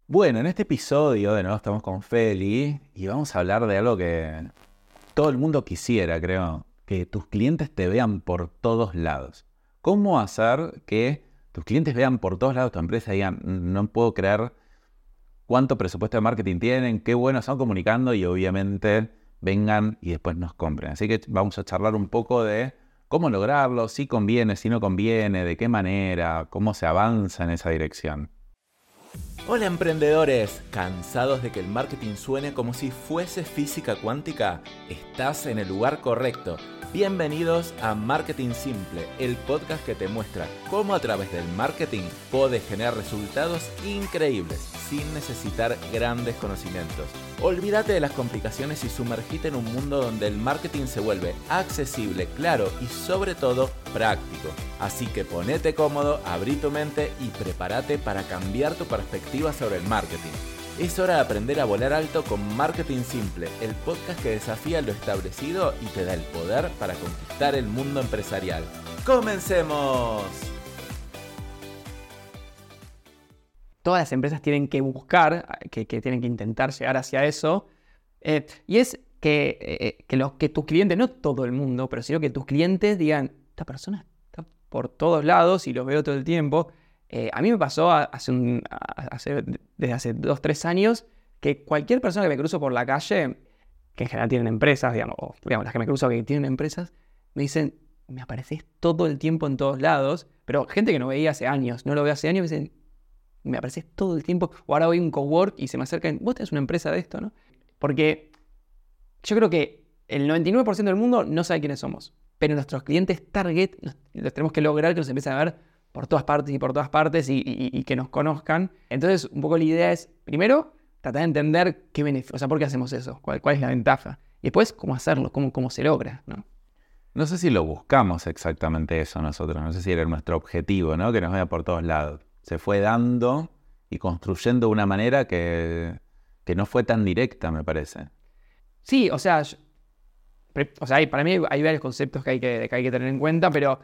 Bueno, en este episodio de nuevo estamos con Feli y vamos a hablar de algo que todo el mundo quisiera, creo, que tus clientes te vean por todos lados. ¿Cómo hacer que tus clientes vean por todos lados tu empresa y digan, no puedo creer cuánto presupuesto de marketing tienen, qué bueno están comunicando y obviamente vengan y después nos compren? Así que vamos a charlar un poco de cómo lograrlo, si conviene, si no conviene, de qué manera, cómo se avanza en esa dirección. Hola emprendedores, ¿cansados de que el marketing suene como si fuese física cuántica? Estás en el lugar correcto. Bienvenidos a Marketing Simple, el podcast que te muestra cómo a través del marketing puedes generar resultados increíbles sin necesitar grandes conocimientos. Olvídate de las complicaciones y sumergite en un mundo donde el marketing se vuelve accesible, claro y sobre todo práctico. Así que ponete cómodo, abrí tu mente y prepárate para cambiar tu perspectiva sobre el marketing. Es hora de aprender a volar alto con Marketing Simple, el podcast que desafía lo establecido y te da el poder para conquistar el mundo empresarial. ¡Comencemos! Todas las empresas tienen que buscar, que tienen que intentar llegar hacia eso, y es que tus clientes, no todo el mundo, pero sino que tus clientes digan, esta persona está por todos lados y los veo todo el tiempo. A mí me pasó desde hace 2-3 años que cualquier persona que me cruzo por la calle, que en general tienen empresas, digamos, las que me cruzo que tienen empresas, me dicen, me apareces todo el tiempo en todos lados, pero gente que no veía hace años, no lo veo hace años, me dicen, me apareces todo el tiempo, o ahora voy a un cowork y se me acercan, vos tenés una empresa de esto, ¿no? Porque yo creo que el 99% del mundo no sabe quiénes somos, pero nuestros clientes target los tenemos que lograr que nos empiecen a ver por todas partes y que nos conozcan. Entonces, un poco la idea es, primero, tratar de entender qué beneficio, o sea, por qué hacemos eso, cuál es la ventaja. Y después, cómo hacerlo, cómo se logra, ¿no? No sé si lo buscamos exactamente eso nosotros, no sé si era nuestro objetivo, ¿no? Que nos vea por todos lados. Se fue dando y construyendo de una manera que no fue tan directa, me parece. Sí, o sea, para mí hay varios conceptos que hay que tener en cuenta, pero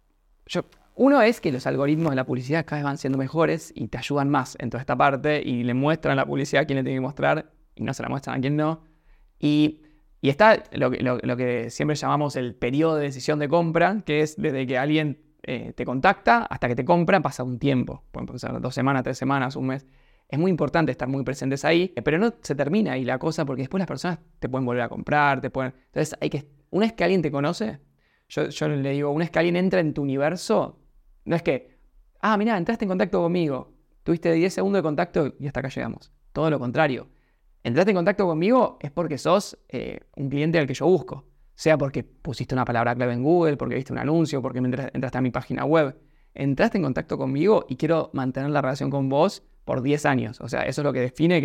uno es que los algoritmos de la publicidad cada vez van siendo mejores y te ayudan más en toda esta parte y le muestran la publicidad a quien le tiene que mostrar y no se la muestran a quien no. Y está lo que siempre llamamos el periodo de decisión de compra, que es desde que alguien te contacta hasta que te compra pasa un tiempo. Pueden pasar 2 semanas, 3 semanas, un mes. Es muy importante estar muy presentes ahí, pero no se termina ahí la cosa porque después las personas te pueden volver a comprar, Entonces una vez que alguien te conoce, yo le digo, una vez que alguien entra en tu universo, no es que, mirá, entraste en contacto conmigo, tuviste 10 segundos de contacto y hasta acá llegamos. Todo lo contrario. Entraste en contacto conmigo es porque sos un cliente al que yo busco. Sea porque pusiste una palabra clave en Google, porque viste un anuncio, porque entraste a mi página web. Entraste en contacto conmigo y quiero mantener la relación con vos por 10 años. O sea, eso es lo que define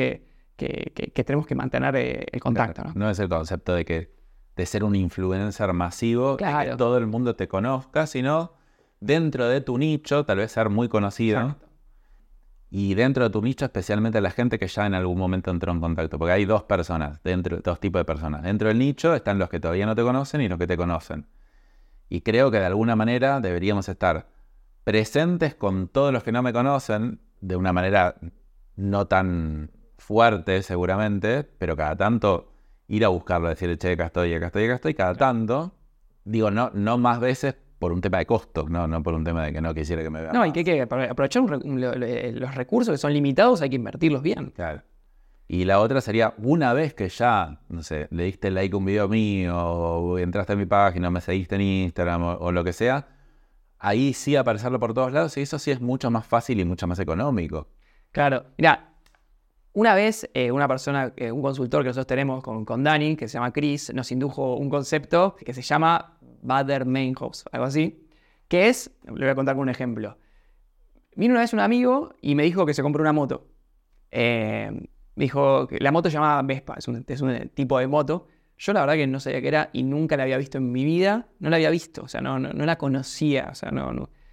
que tenemos que mantener el contacto, ¿no? No es el concepto de ser un influencer masivo, Claro. de que todo el mundo te conozca, sino dentro de tu nicho, tal vez ser muy conocido. Exacto. Y dentro de tu nicho, especialmente la gente que ya en algún momento entró en contacto. Porque hay dos tipos de personas. Dentro del nicho están los que todavía no te conocen y los que te conocen. Y creo que de alguna manera deberíamos estar presentes con todos los que no me conocen, de una manera no tan fuerte seguramente, pero cada tanto ir a buscarlo, decirle, che, acá estoy, cada tanto. Digo, no más veces por un tema de costo, no por un tema de que no quisiera que me vean. No, y que hay que aprovechar los recursos que son limitados, hay que invertirlos bien. Claro. Y la otra sería, una vez que ya, no sé, le diste like a un video mío, o entraste a mi página, o me seguiste en Instagram, o lo que sea, ahí sí aparecerlo por todos lados, y eso sí es mucho más fácil y mucho más económico. Claro. Mira, una vez una persona, un consultor que nosotros tenemos con Dani, que se llama Chris, nos indujo un concepto que se llama Buyer Main House, algo así, que es, le voy a contar con un ejemplo. Vino una vez un amigo y me dijo que se compró una moto. Me dijo que la moto se llama Vespa, es un tipo de moto. Yo la verdad que no sabía qué era y nunca la había visto en mi vida. No la había visto, o sea, no la conocía. O sea, no.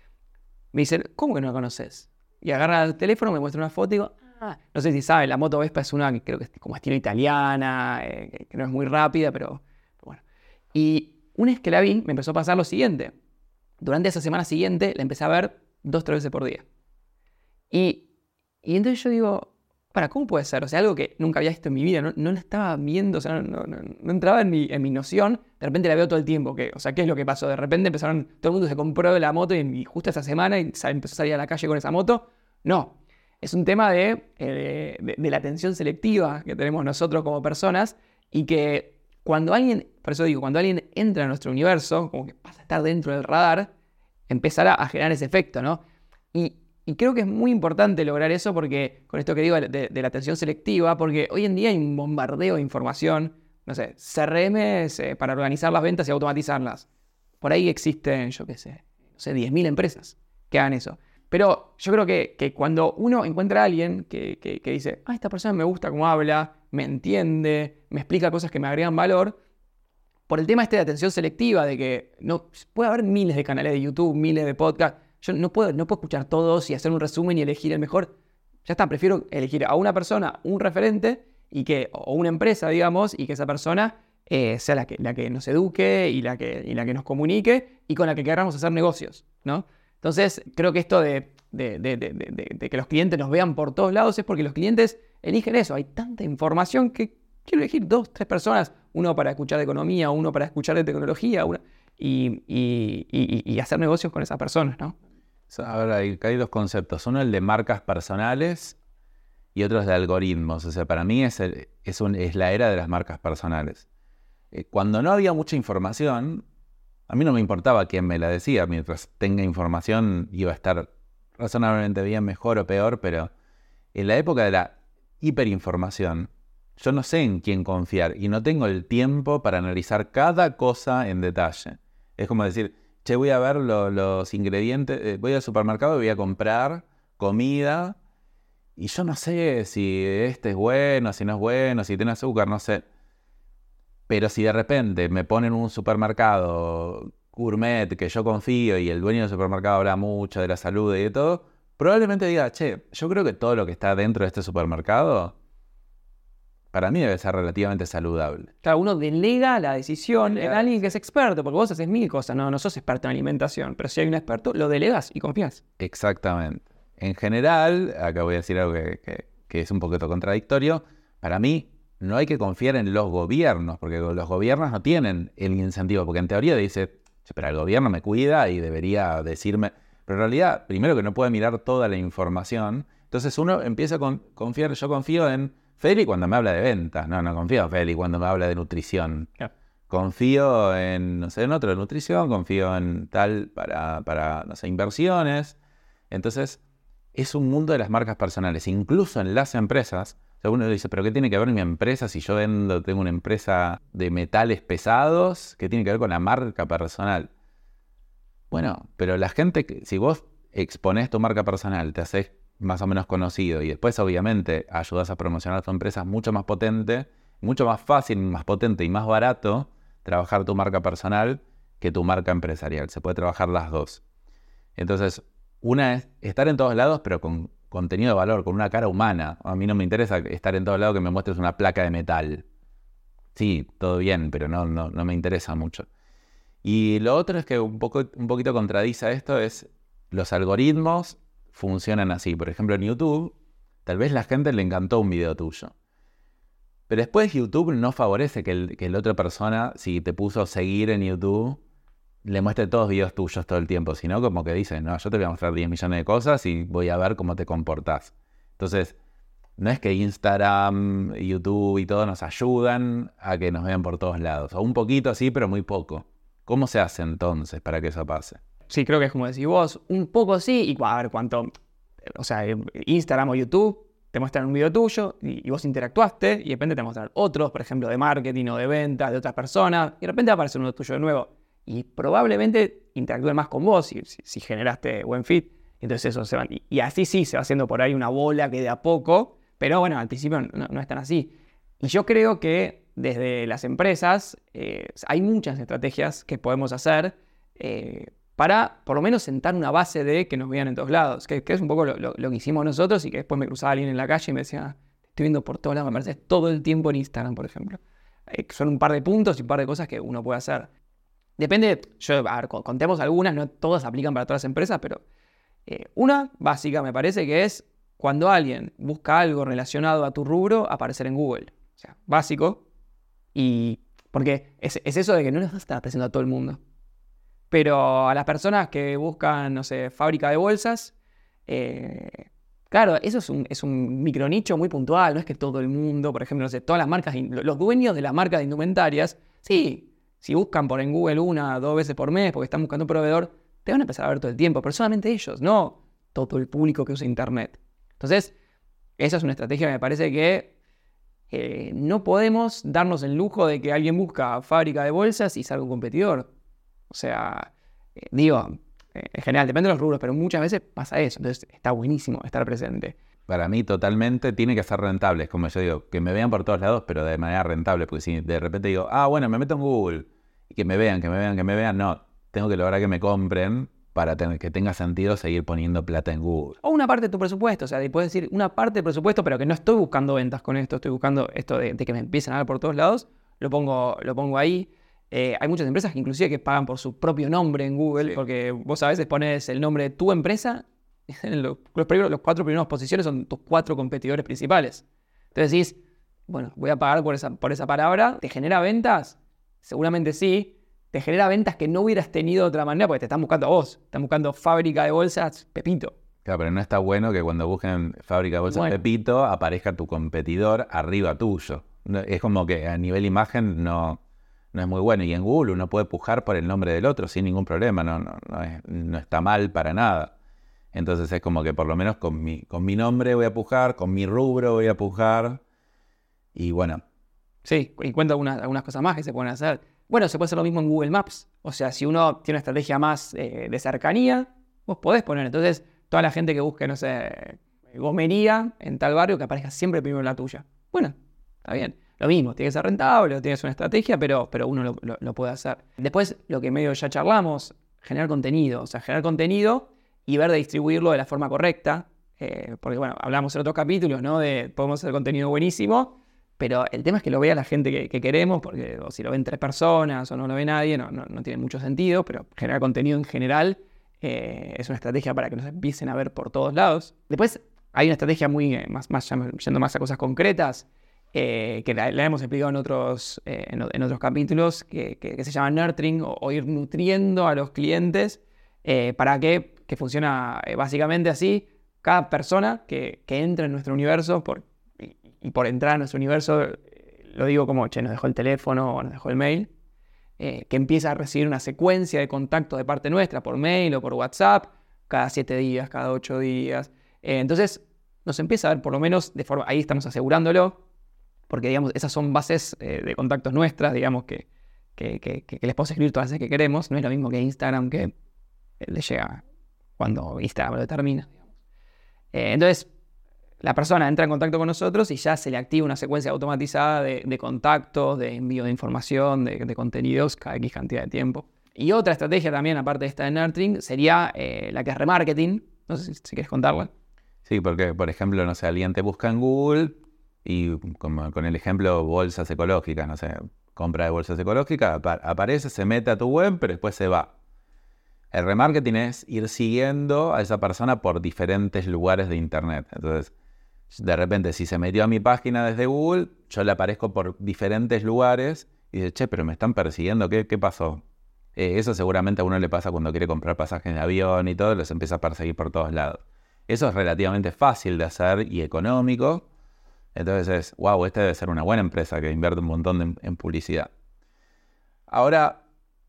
Me dice, ¿cómo que no la conoces? Y agarra el teléfono, me muestra una foto y digo, no sé si sabe, la moto Vespa es una que creo que es como estilo italiana, que no es muy rápida, pero bueno. Y una vez que la vi, me empezó a pasar lo siguiente. Durante esa semana siguiente, la empecé a ver 2-3 veces por día. Y entonces yo digo, ¿cómo puede ser? O sea, algo que nunca había visto en mi vida, no lo estaba viendo, o sea, no entraba en mi noción, de repente la veo todo el tiempo. ¿Qué es lo que pasó? De repente todo el mundo se compró la moto y justo esa semana empezó a salir a la calle con esa moto. No, es un tema de la atención selectiva que tenemos nosotros como personas y que cuando alguien entra a nuestro universo, como que pasa a estar dentro del radar, empezará a generar ese efecto, ¿no? Y creo que es muy importante lograr eso porque, con esto que digo de la atención selectiva, porque hoy en día hay un bombardeo de información, no sé, CRMs para organizar las ventas y automatizarlas. Por ahí existen, yo qué sé, no sé, 10.000 empresas que hagan eso. Pero yo creo que cuando uno encuentra a alguien que dice, esta persona me gusta cómo habla, me entiende, me explica cosas que me agregan valor, por el tema de atención selectiva, de que no puede haber miles de canales de YouTube, miles de podcasts, yo no puedo escuchar todos y hacer un resumen y elegir el mejor. Ya está, prefiero elegir a una persona, un referente, o una empresa, digamos, y que esa persona sea la que nos eduque y la que nos comunique y con la que queramos hacer negocios, ¿no? Entonces, creo que esto de que los clientes nos vean por todos lados es porque los clientes eligen eso. Hay tanta información que quiero elegir 2, 3 personas, uno para escuchar de economía, uno para escuchar de tecnología, y hacer negocios con esas personas, ¿no? Ahora, hay 2 conceptos. Uno el de marcas personales y otro es de algoritmos. O sea, para mí es la era de las marcas personales. Cuando no había mucha información, a mí no me importaba quién me la decía. Mientras tenga información iba a estar razonablemente bien, mejor o peor, pero en la época de la hiperinformación, yo no sé en quién confiar y no tengo el tiempo para analizar cada cosa en detalle. Es como decir, voy a ver los ingredientes, voy al supermercado y voy a comprar comida y yo no sé si este es bueno, si no es bueno, si tiene azúcar, no sé. Pero si de repente me ponen un supermercado gourmet que yo confío y el dueño del supermercado habla mucho de la salud y de todo, probablemente diga, yo creo que todo lo que está dentro de este supermercado para mí debe ser relativamente saludable. Claro, uno delega la decisión en alguien que es experto, porque vos haces 1000 cosas, no sos experto en alimentación, pero si hay un experto, lo delegas y confías. Exactamente. En general, acá voy a decir algo que es un poquito contradictorio, para mí no hay que confiar en los gobiernos, porque los gobiernos no tienen el incentivo, porque en teoría dice, pero el gobierno me cuida y debería decirme, pero en realidad, primero que no puede mirar toda la información, entonces uno empieza a confiar, yo confío en Feli cuando me habla de ventas, no confío en Feli cuando me habla de nutrición. Yeah. Confío en, en otro de nutrición, confío en tal para inversiones. Entonces, es un mundo de las marcas personales. Incluso en las empresas, uno dice, ¿pero qué tiene que ver mi empresa si yo tengo una empresa de metales pesados? ¿Qué tiene que ver con la marca personal? Bueno, pero la gente, si vos exponés tu marca personal, te haces más o menos conocido y después obviamente ayudas a promocionar tu empresa, es mucho más potente, mucho más fácil, más potente y más barato trabajar tu marca personal que tu marca empresarial. Se puede trabajar las dos. Entonces, una es estar en todos lados pero con contenido de valor, con una cara humana. A mí no me interesa estar en todos lados que me muestres una placa de metal. Sí, todo bien, pero no me interesa mucho. Y lo otro es que un poquito contradice esto es los algoritmos funcionan así. Por ejemplo, en YouTube, tal vez la gente le encantó un video tuyo. Pero después YouTube no favorece que la otra persona, si te puso seguir en YouTube, le muestre todos videos tuyos todo el tiempo. Sino como que dice, no, yo te voy a mostrar 10 millones de cosas y voy a ver cómo te comportás. Entonces, no es que Instagram, YouTube y todo nos ayudan a que nos vean por todos lados. O un poquito sí, pero muy poco. ¿Cómo se hace entonces para que eso pase? Sí, creo que es como decís vos, un poco sí, y a ver cuánto, o sea, Instagram o YouTube te muestran un video tuyo y vos interactuaste y de repente te muestran otros, por ejemplo, de marketing o de ventas de otras personas, y de repente aparece uno tuyo de nuevo y probablemente interactúen más con vos si generaste buen feed, entonces eso se va, y así sí se va haciendo por ahí una bola que de a poco, pero bueno, al principio no es tan así. Y yo creo que desde las empresas hay muchas estrategias que podemos hacer para por lo menos sentar una base de que nos vean en todos lados, que es un poco lo que hicimos nosotros y que después me cruzaba alguien en la calle y me decía, te estoy viendo por todos lados, me apareces todo el tiempo en Instagram, por ejemplo. Son un par de puntos y un par de cosas que uno puede hacer. Depende, contemos algunas, no todas aplican para todas las empresas, pero una básica me parece que es cuando alguien busca algo relacionado a tu rubro, aparecer en Google. O sea, básico. Y porque es eso de que no les vas a estar apareciendo a todo el mundo. Pero a las personas que buscan, no sé, fábrica de bolsas, claro, eso es un micronicho muy puntual. No es que todo el mundo, por ejemplo, no sé, todas las marcas, los dueños de las marcas de indumentarias, sí, si buscan por en Google 1 o 2 veces por mes porque están buscando un proveedor, te van a empezar a ver todo el tiempo, pero solamente ellos, no todo el público que usa Internet. Entonces, esa es una estrategia que me parece que no podemos darnos el lujo de que alguien busca fábrica de bolsas y salga un competidor. O sea, en general, depende de los rubros, pero muchas veces pasa eso. Entonces, está buenísimo estar presente. Para mí, totalmente, tiene que ser rentable. Es como yo digo, que me vean por todos lados, pero de manera rentable. Porque si de repente digo, bueno, me meto en Google y que me vean, no. Tengo que lograr que me compren para que tenga sentido seguir poniendo plata en Google. O una parte de tu presupuesto, o sea, puedes decir una parte del presupuesto, pero que no estoy buscando ventas con esto, estoy buscando esto de que me empiecen a ver por todos lados, lo pongo ahí. Hay muchas empresas que inclusive que pagan por su propio nombre en Google, porque vos a veces pones el nombre de tu empresa, los 4 primeras posiciones son tus 4 competidores principales. Entonces decís, bueno, voy a pagar por esa palabra, ¿te genera ventas? Seguramente sí. Te genera ventas que no hubieras tenido de otra manera porque te están buscando a vos. Están buscando fábrica de bolsas Pepito. Claro, pero no está bueno que cuando busquen fábrica de bolsas Pepito aparezca tu competidor arriba tuyo. Es como que a nivel imagen no es muy bueno. Y en Google uno puede pujar por el nombre del otro sin ningún problema. No está mal para nada. Entonces es como que por lo menos con mi nombre voy a pujar, con mi rubro voy a pujar. Y bueno. Sí, y cuento algunas cosas más que se pueden hacer. Bueno, se puede hacer lo mismo en Google Maps. O sea, si uno tiene una estrategia más de cercanía, vos podés poner. Entonces, toda la gente que busque, no sé, gomería en tal barrio, que aparezca siempre primero la tuya. Bueno, está bien. Lo mismo, tiene que ser rentable, tienes una estrategia, pero uno lo puede hacer. Después, lo que medio ya charlamos, generar contenido. O sea, generar contenido y ver de distribuirlo de la forma correcta. Porque, bueno, hablamos en otros capítulos, ¿no? De podemos hacer contenido buenísimo, pero el tema es que lo vea la gente que queremos, porque o si lo ven 3 personas o no lo ve nadie, no tiene mucho sentido, pero generar contenido en general es una estrategia para que nos empiecen a ver por todos lados. Después hay una estrategia muy yendo más a cosas concretas, que la hemos explicado en otros capítulos, que se llama nurturing o ir nutriendo a los clientes para que funciona básicamente así. Cada persona que entra en nuestro universo, y por entrar a nuestro universo, lo digo como, nos dejó el teléfono o nos dejó el mail, que empieza a recibir una secuencia de contactos de parte nuestra por mail o por WhatsApp, cada 7 días, cada 8 días. Entonces, nos empieza a ver por lo menos de forma, ahí estamos asegurándolo, porque digamos, esas son bases de contactos nuestras, digamos, que les podemos escribir todas las veces que queremos. No es lo mismo que Instagram, que les llega cuando Instagram lo determina. Entonces, la persona entra en contacto con nosotros y ya se le activa una secuencia automatizada de contactos, de envío de información, de contenidos cada X cantidad de tiempo. Y otra estrategia también, aparte de esta de nurturing, sería la que es remarketing. No sé si quieres contarla. Sí, porque, por ejemplo, no sé, alguien te busca en Google y como con el ejemplo bolsas ecológicas, no sé, compra de bolsas ecológicas, aparece, se mete a tu web, pero después se va. El remarketing es ir siguiendo a esa persona por diferentes lugares de Internet. Entonces, de repente, si se metió a mi página desde Google, yo le aparezco por diferentes lugares y dice, che, pero me están persiguiendo, ¿qué pasó? Eso seguramente a uno le pasa cuando quiere comprar pasajes de avión y todo, los empieza a perseguir por todos lados. Eso es relativamente fácil de hacer y económico. Entonces esta debe ser una buena empresa que invierte un montón en publicidad. Ahora,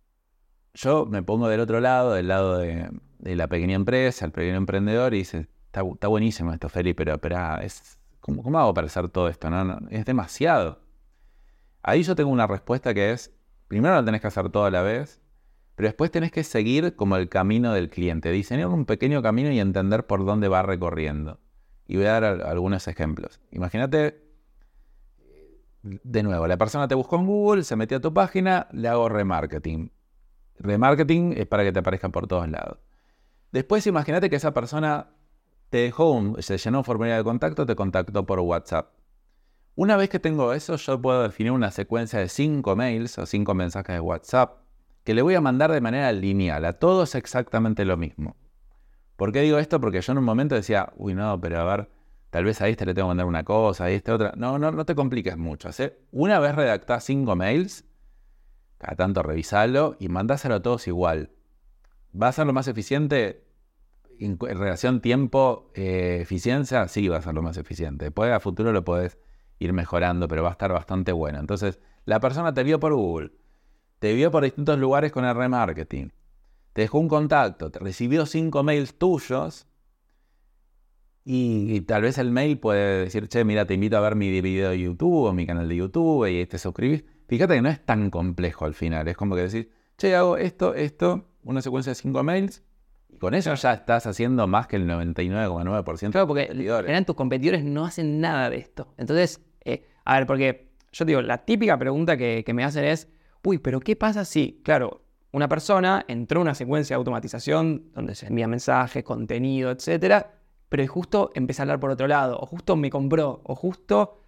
yo me pongo del otro lado, del lado de la pequeña empresa, el pequeño emprendedor, y dice, está buenísimo esto, Feli, pero ¿cómo hago para hacer todo esto? No, es demasiado. Ahí yo tengo una respuesta que es, primero lo tenés que hacer todo a la vez, pero después tenés que seguir como el camino del cliente, diseñar un pequeño camino y entender por dónde va recorriendo. Y voy a dar algunos ejemplos. Imagínate, de nuevo, la persona te buscó en Google, se metió a tu página, le hago remarketing. Remarketing es para que te aparezcan por todos lados. Después imagínate que esa persona se llenó un formulario de contacto, te contactó por WhatsApp. Una vez que tengo eso, yo puedo definir una secuencia de 5 mails o 5 mensajes de WhatsApp que le voy a mandar de manera lineal. A todos exactamente lo mismo. ¿Por qué digo esto? Porque yo en un momento decía, pero a ver, tal vez a este le tengo que mandar una cosa, a este otra. No te compliques mucho. Una vez redactás 5 mails, cada tanto revisalo y mandáselo a todos igual. ¿Va a ser lo más eficiente? En relación tiempo-eficiencia, sí va a ser lo más eficiente. Después a futuro lo podés ir mejorando, pero va a estar bastante bueno. Entonces, la persona te vio por Google, te vio por distintos lugares con el remarketing, te dejó un contacto, te recibió 5 mails tuyos y tal vez el mail puede decir, che, mira, te invito a ver mi video de YouTube o mi canal de YouTube y te suscribís. Fíjate que no es tan complejo al final. Es como que decís, che, hago esto, una secuencia de 5 mails. Y con eso ya estás haciendo más que el 99,9%. Claro, porque en tus competidores no hacen nada de esto. Entonces, a ver, porque yo te digo, la típica pregunta que me hacen es, uy, pero ¿qué pasa si, claro, una persona entró en una secuencia de automatización donde se envía mensajes, contenido, etcétera, pero justo empieza a hablar por otro lado, o justo me compró, o justo...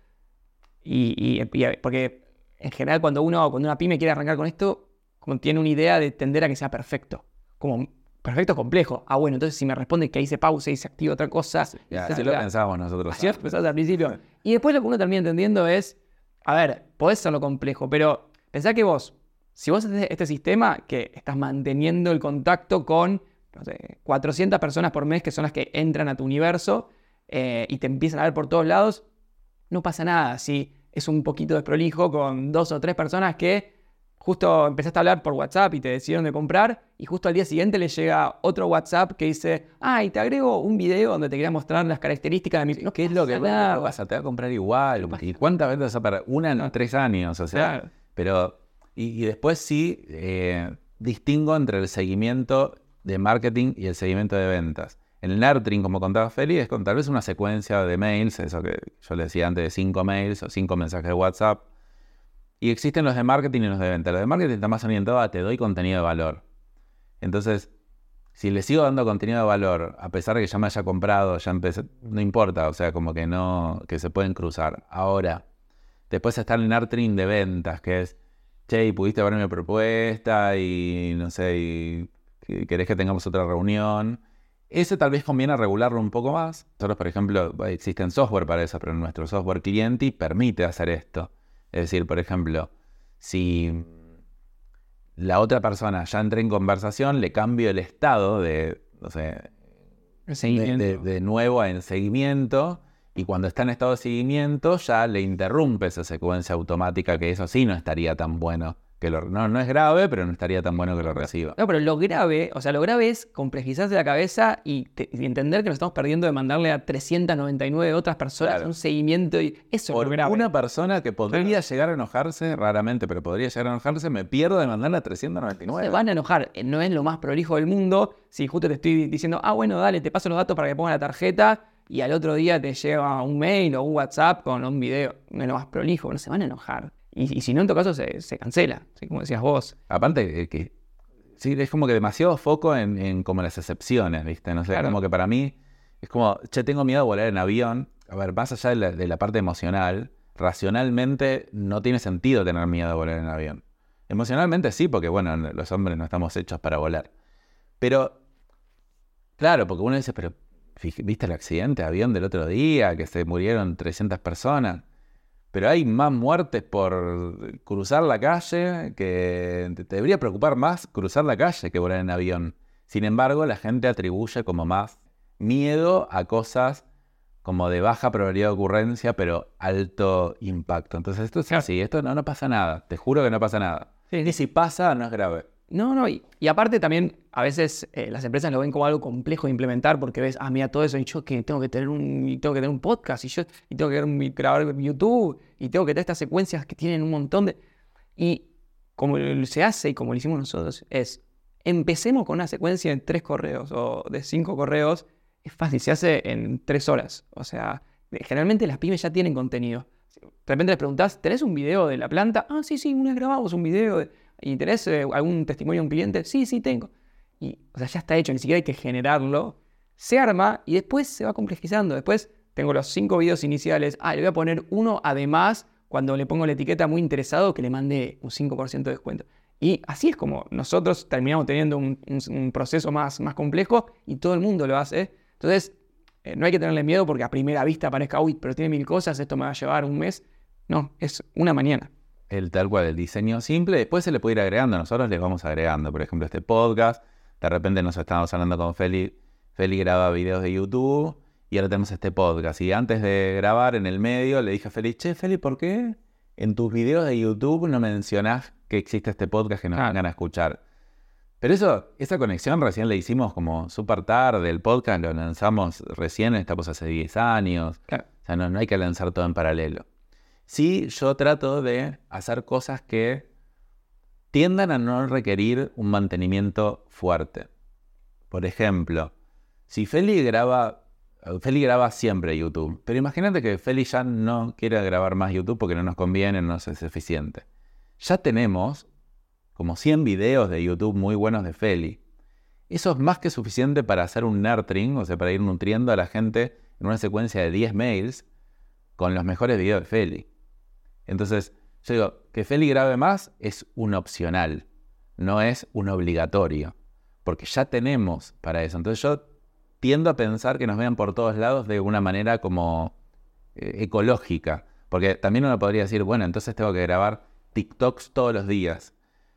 porque en general cuando una pyme quiere arrancar con esto, como tiene una idea de tender a que sea perfecto. Como perfecto complejo. Ah, bueno, entonces si me responde que ahí se pausa y se activa otra cosa... Así lo pensábamos nosotros. Así lo pensamos al principio. Y después lo que uno termina entendiendo es, a ver, podés hacerlo complejo, pero pensá que vos, si vos haces este sistema que estás manteniendo el contacto con, no sé, 400 personas por mes que son las que entran a tu universo y te empiezan a ver por todos lados, no pasa nada. Si es un poquito desprolijo con 2 o 3 personas que justo empezaste a hablar por WhatsApp y te decidieron de comprar y justo al día siguiente les llega otro WhatsApp que dice, y te agrego un video donde te quería mostrar las características de mi... No, ¿qué es lo que vas a te va a comprar igual? ¿Y cuántas veces vas a parar? Una en 3 años, o sea. Claro. Pero, y después sí, distingo entre el seguimiento de marketing y el seguimiento de ventas. En el nurturing, como contaba Feli, es con tal vez una secuencia de mails, eso que yo le decía antes de 5 mails o 5 mensajes de WhatsApp. Y existen los de marketing y los de venta. Los de marketing están más orientados a te doy contenido de valor. Entonces, si le sigo dando contenido de valor, a pesar de que ya me haya comprado, ya empecé, no importa, o sea, como que no, que se pueden cruzar. Ahora, después está el nurturing de ventas, que es, che, pudiste ver mi propuesta y no sé, y querés que tengamos otra reunión. Ese tal vez conviene regularlo un poco más. Nosotros, por ejemplo, existen software para eso, pero nuestro software cliente permite hacer esto. Es decir, por ejemplo, si la otra persona ya entra en conversación, le cambio el estado de, no sé, de nuevo en seguimiento, y cuando está en estado de seguimiento ya le interrumpe esa secuencia automática, que eso sí no estaría tan bueno. No es grave, pero no estaría tan bueno que lo reciba. No, pero lo grave es complejizarse la cabeza y entender que nos estamos perdiendo de mandarle a 399 otras personas un seguimiento. Y eso por es lo grave. Una persona que podría llegar a enojarse, raramente, pero podría llegar a enojarse, me pierdo de mandarle a 399. Se van a enojar. No es lo más prolijo del mundo. Si justo te estoy diciendo, bueno, dale, te paso los datos para que pongas la tarjeta, y al otro día te llega un mail o un WhatsApp con un video. No es lo más prolijo. No se van a enojar. Y si no, en todo caso, se cancela, ¿sí? Como decías vos. Aparte, que sí, es como que demasiado foco en como las excepciones, ¿viste? No sé, claro. Como que para mí es como, che, tengo miedo de volar en avión. A ver, más allá de la parte emocional, racionalmente no tiene sentido tener miedo de volar en avión. Emocionalmente sí, porque bueno, los hombres no estamos hechos para volar. Pero, claro, porque uno dice, pero ¿viste el accidente de avión del otro día? Que se murieron 300 personas. Pero hay más muertes por cruzar la calle, que te debería preocupar más cruzar la calle que volar en avión. Sin embargo, la gente atribuye como más miedo a cosas como de baja probabilidad de ocurrencia, pero alto impacto. Entonces esto es así, esto no pasa nada, te juro que no pasa nada. Sí. Y si pasa, no es grave. No, y aparte también a veces las empresas lo ven como algo complejo de implementar porque ves, mira todo eso y yo que tengo que tener un podcast y tengo que grabar YouTube y tengo que tener estas secuencias que tienen un montón de... Y como se hace y como lo hicimos nosotros es, empecemos con una secuencia de 3 correos o de 5 correos, es fácil, se hace en 3 horas. O sea, generalmente las pymes ya tienen contenido. De repente les preguntás, ¿tenés un video de la planta? Sí, una vez grabamos un video ¿Y tenés algún testimonio de un cliente? Sí, tengo. Y, o sea, ya está hecho, ni siquiera hay que generarlo. Se arma y después se va complejizando. Después tengo los 5 videos iniciales. Le voy a poner uno además cuando le pongo la etiqueta muy interesado que le mande un 5% de descuento. Y así es como nosotros terminamos teniendo un proceso más complejo y todo el mundo lo hace. Entonces, No hay que tenerle miedo porque a primera vista parezca, uy, pero tiene 1000 cosas, esto me va a llevar un mes. No, es una mañana. Tal cual, el diseño simple. Después se le puede ir agregando. Nosotros les vamos agregando, por ejemplo, este podcast. De repente nos estábamos hablando con Feli. Feli graba videos de YouTube y ahora tenemos este podcast. Y antes de grabar, en el medio, le dije a Feli, che, Feli, ¿por qué en tus videos de YouTube no mencionás que existe este podcast que nos vengan a escuchar? Pero esa conexión recién la hicimos como súper tarde. El podcast lo lanzamos recién, estamos hace 10 años. Claro. O sea, no hay que lanzar todo en paralelo. Sí, yo trato de hacer cosas que tiendan a no requerir un mantenimiento fuerte. Por ejemplo, si Feli graba siempre YouTube, pero imagínate que Feli ya no quiere grabar más YouTube porque no nos conviene, no es eficiente. Ya tenemos como 100 videos de YouTube muy buenos de Feli. Eso es más que suficiente para hacer un nurturing, o sea, para ir nutriendo a la gente en una secuencia de 10 mails con los mejores videos de Feli. Entonces, yo digo, que Feli grabe más es un opcional, no es un obligatorio, porque ya tenemos para eso. Entonces yo tiendo a pensar que nos vean por todos lados de una manera como ecológica, porque también uno podría decir, bueno, entonces tengo que grabar TikToks todos los días.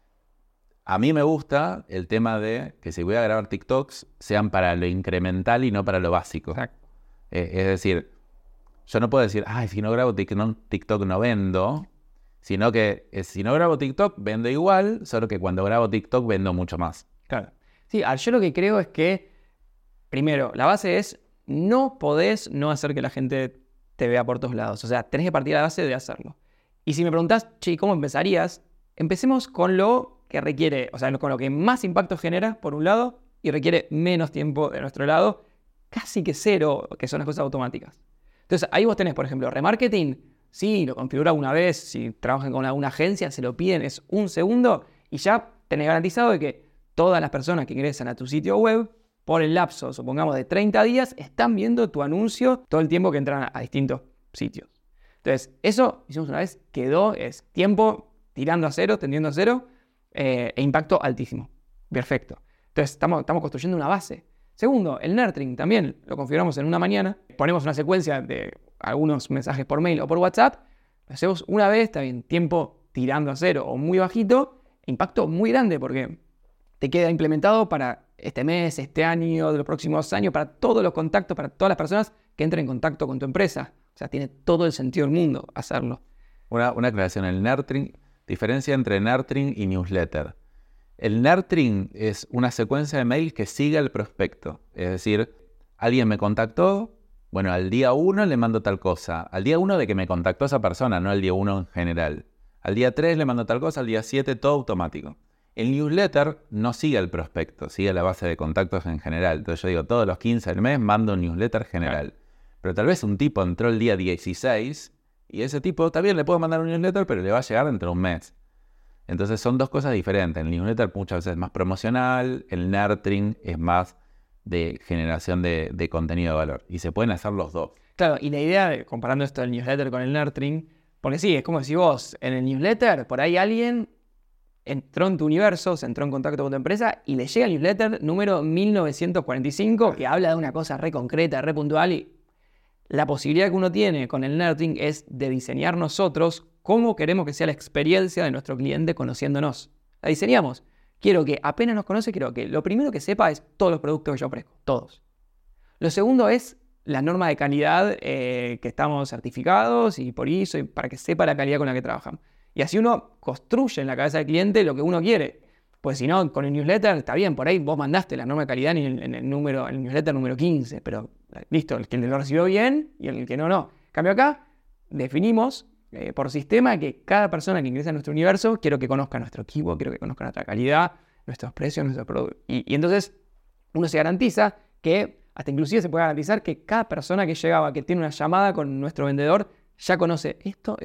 A mí me gusta el tema de que si voy a grabar TikToks sean para lo incremental y no para lo básico. Exacto. Es decir, yo no puedo decir, si no grabo TikTok no vendo, sino que si no grabo TikTok vendo igual, solo que cuando grabo TikTok vendo mucho más. Claro. Sí, yo lo que creo es que, primero, la base es no podés no hacer que la gente te vea por todos lados. O sea, tenés que partir de la base de hacerlo. Y si me preguntás, che, ¿cómo empezarías? Empecemos con lo que requiere, o sea, con lo que más impacto genera, por un lado, y requiere menos tiempo de nuestro lado, casi que cero, que son las cosas automáticas. Entonces, ahí vos tenés, por ejemplo, remarketing, sí, lo configura una vez, si trabajan con alguna agencia, se lo piden, es un segundo, y ya tenés garantizado de que todas las personas que ingresan a tu sitio web, por el lapso, supongamos, de 30 días, están viendo tu anuncio todo el tiempo que entran a distintos sitios. Entonces, eso hicimos una vez, quedó, es tiempo tirando a cero, tendiendo a cero, e impacto altísimo. Perfecto. Entonces, estamos construyendo una base. Segundo, el nurturing también lo configuramos en una mañana. Ponemos una secuencia de algunos mensajes por mail o por WhatsApp. Lo hacemos una vez, está bien, tiempo tirando a cero o muy bajito, impacto muy grande porque te queda implementado para este mes, este año, de los próximos años, para todos los contactos, para todas las personas que entren en contacto con tu empresa. O sea, tiene todo el sentido del mundo hacerlo. Una aclaración, el nurturing, diferencia entre nurturing y newsletter. El nurturing es una secuencia de mail que sigue al prospecto. Es decir, alguien me contactó, bueno, al día 1 le mando tal cosa. Al día 1 de que me contactó esa persona, no al día 1 en general. Al día 3 le mando tal cosa, al día 7 todo automático. El newsletter no sigue al prospecto, sigue la base de contactos en general. Entonces yo digo, todos los 15 del mes mando un newsletter general. Claro. Pero tal vez un tipo entró el día 16 y ese tipo también le puedo mandar un newsletter, pero le va a llegar dentro de un mes. Entonces son dos cosas diferentes. El newsletter muchas veces es más promocional, el nurturing es más de generación de contenido de valor. Y se pueden hacer los dos. Claro, y la idea, comparando esto del newsletter con el nurturing, porque sí, es como si vos en el newsletter, por ahí alguien entró en tu universo, se entró en contacto con tu empresa y le llega el newsletter número 1945 que habla de una cosa re concreta, re puntual, y la posibilidad que uno tiene con el nurturing es de diseñar nosotros cómo queremos que sea la experiencia de nuestro cliente conociéndonos. La diseñamos. Quiero que apenas nos conoce, quiero que lo primero que sepa es todos los productos que yo ofrezco, todos. Lo segundo es la norma de calidad que estamos certificados y por eso, y para que sepa la calidad con la que trabajan. Y así uno construye en la cabeza del cliente lo que uno quiere. Pues si no, con el newsletter está bien, por ahí vos mandaste la norma de calidad en el newsletter número 15, pero listo, el que lo recibió bien y el que no, no. En cambio acá, definimos por sistema que cada persona que ingresa a nuestro universo, quiero que conozca nuestro equipo, quiero que conozca nuestra calidad, nuestros precios, nuestros productos. Y entonces uno se garantiza que, hasta inclusive se puede garantizar que cada persona que llegaba, que tiene una llamada con nuestro vendedor, ya conoce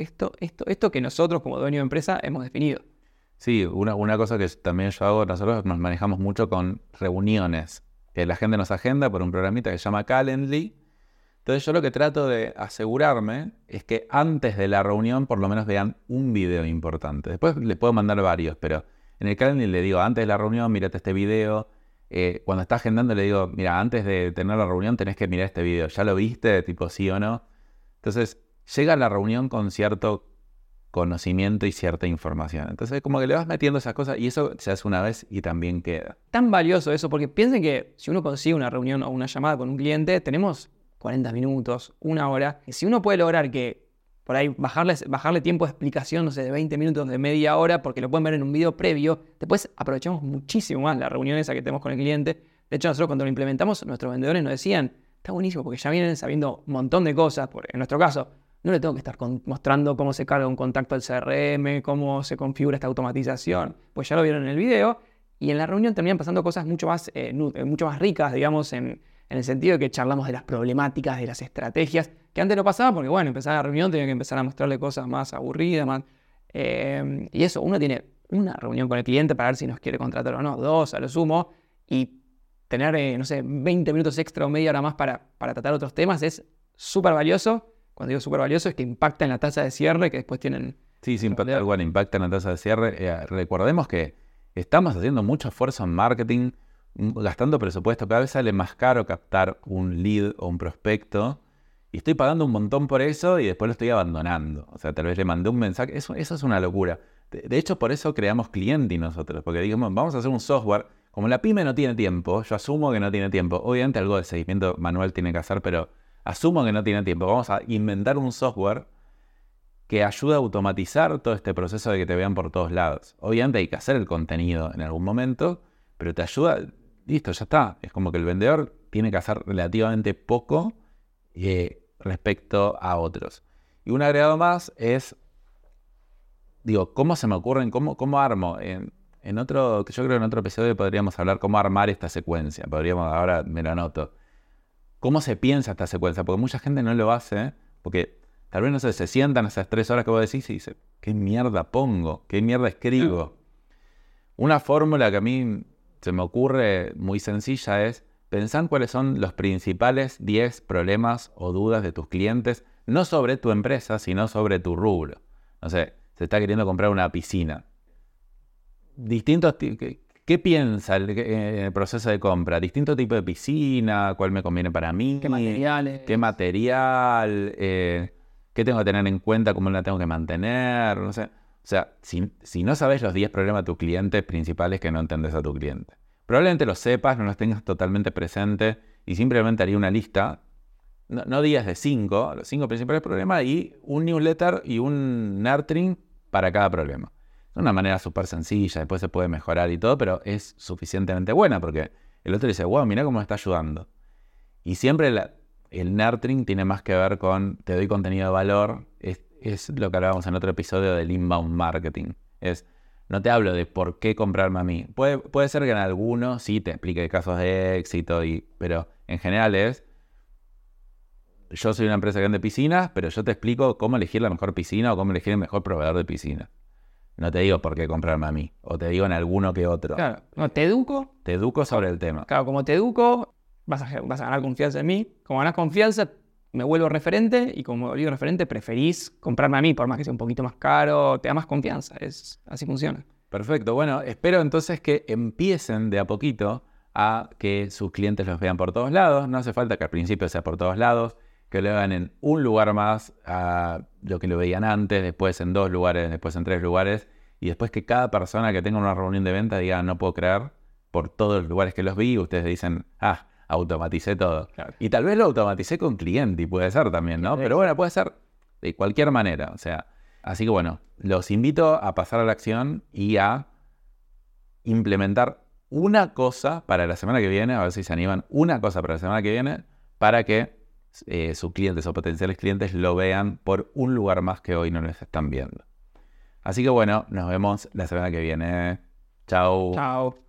esto que nosotros como dueño de empresa hemos definido. Sí, una cosa que también yo hago, nosotros nos manejamos mucho con reuniones, que la gente nos agenda por un programita que se llama Calendly. Entonces yo lo que trato de asegurarme es que antes de la reunión por lo menos vean un video importante. Después les puedo mandar varios, pero en el Calendly le digo, antes de la reunión, mírate este video, Cuando está agendando le digo, mira, antes de tener la reunión tenés que mirar este video. ¿Ya lo viste? Tipo, sí o no. Entonces, llega a la reunión con cierto conocimiento y cierta información. Entonces, como que le vas metiendo esas cosas y eso se hace una vez y también queda. Tan valioso eso, porque piensen que si uno consigue una reunión o una llamada con un cliente, tenemos 40 minutos, una hora. Y si uno puede lograr que por ahí bajarle tiempo de explicación, no sé, de 20 minutos, de media hora, porque lo pueden ver en un video previo, después aprovechamos muchísimo más la reunión esa que tenemos con el cliente. De hecho, nosotros cuando lo implementamos, nuestros vendedores nos decían, está buenísimo porque ya vienen sabiendo un montón de cosas. En nuestro caso, no le tengo que estar mostrando cómo se carga un contacto al CRM, cómo se configura esta automatización, pues ya lo vieron en el video. Y en la reunión terminan pasando cosas mucho más ricas, digamos, en el sentido de que charlamos de las problemáticas, de las estrategias, que antes no pasaba porque, bueno, empezaba la reunión, tenía que empezar a mostrarle cosas más aburridas, más... y eso, uno tiene una reunión con el cliente para ver si nos quiere contratar o no, 2 a lo sumo, y tener, no sé, 20 minutos extra o media hora más para tratar otros temas es súper valioso. Cuando digo súper valioso es que impacta en la tasa de cierre que después tienen... Sí, impacta en la tasa de cierre. Recordemos que estamos haciendo mucho esfuerzo en marketing, gastando presupuesto. Cada vez sale más caro captar un lead o un prospecto y estoy pagando un montón por eso y después lo estoy abandonando. O sea, tal vez le mandé un mensaje. Eso es una locura. De hecho, por eso creamos Clienti nosotros, porque dijimos, vamos a hacer un software. Como la pyme no tiene tiempo, yo asumo que no tiene tiempo. Obviamente algo de seguimiento manual tiene que hacer, pero asumo que no tiene tiempo. Vamos a inventar un software que ayuda a automatizar todo este proceso de que te vean por todos lados. Obviamente hay que hacer el contenido en algún momento, pero te ayuda, listo, ya está. Es como que el vendedor tiene que hacer relativamente poco respecto a otros. Y un agregado más es, ¿cómo se me ocurren? ¿Cómo armo? Yo creo que en otro episodio podríamos hablar cómo armar esta secuencia. Ahora me lo anoto. ¿Cómo se piensa esta secuencia? Porque mucha gente no lo hace, porque tal vez, no sé, se sientan esas 3 horas que vos decís y dicen, ¿qué mierda pongo? ¿Qué mierda escribo? Una fórmula que a mí se me ocurre muy sencilla es pensar cuáles son los principales 10 problemas o dudas de tus clientes, no sobre tu empresa, sino sobre tu rubro. No sé, se está queriendo comprar una piscina. ¿Qué piensa en el proceso de compra? Distinto tipo de piscina, cuál me conviene para mí, qué materiales, qué material, qué tengo que tener en cuenta, cómo la tengo que mantener, no sé. O sea, si no sabes los 10 problemas de tus clientes principales, que no entendés a tu cliente. Probablemente los sepas, no los tengas totalmente presentes y simplemente haría una lista, no digas de 5, los 5 principales problemas y un newsletter y un nurturing para cada problema. De una manera súper sencilla, después se puede mejorar y todo, pero es suficientemente buena porque el otro dice, wow, mirá cómo me está ayudando. Y siempre el nurturing tiene más que ver con, te doy contenido de valor, es lo que hablábamos en otro episodio del inbound marketing. No te hablo de por qué comprarme a mí. Puede ser que en algunos sí te explique casos de éxito, pero en general yo soy una empresa que vende piscinas, pero yo te explico cómo elegir la mejor piscina o cómo elegir el mejor proveedor de piscina. No te digo por qué comprarme a mí, o te digo en alguno que otro. Claro, no, te educo. Te educo sobre el tema. Claro, como te educo, vas a ganar confianza en mí. Como ganas confianza, me vuelvo referente, y como me vuelvo referente, preferís comprarme a mí, por más que sea un poquito más caro, te da más confianza. Así funciona. Perfecto, bueno, espero entonces que empiecen de a poquito a que sus clientes los vean por todos lados. No hace falta que al principio sea por todos lados, que lo hagan en un lugar más a lo que lo veían antes, después en 2 lugares, después en 3 lugares, y después que cada persona que tenga una reunión de venta diga, no puedo creer, por todos los lugares que los vi, ustedes dicen, automaticé todo. Claro. Y tal vez lo automaticé con Clienti, puede ser también, ¿no? Pero bueno, puede ser de cualquier manera, o sea, así que bueno, los invito a pasar a la acción y a implementar una cosa para la semana que viene, a ver si se animan, una cosa para la semana que viene, para que sus clientes o potenciales clientes lo vean por un lugar más que hoy no les están viendo. Así que bueno, nos vemos la semana que viene. Chao. Chao.